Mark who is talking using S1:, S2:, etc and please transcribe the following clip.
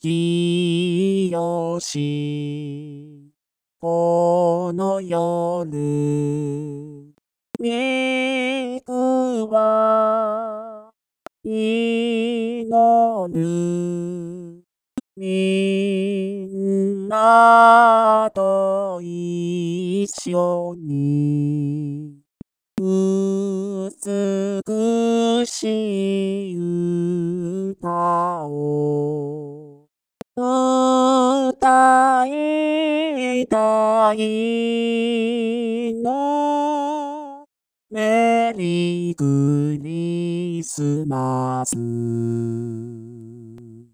S1: きよしこの夜みくは祈るみんなと一緒に美しい歌を歌いたいのメリークリスマス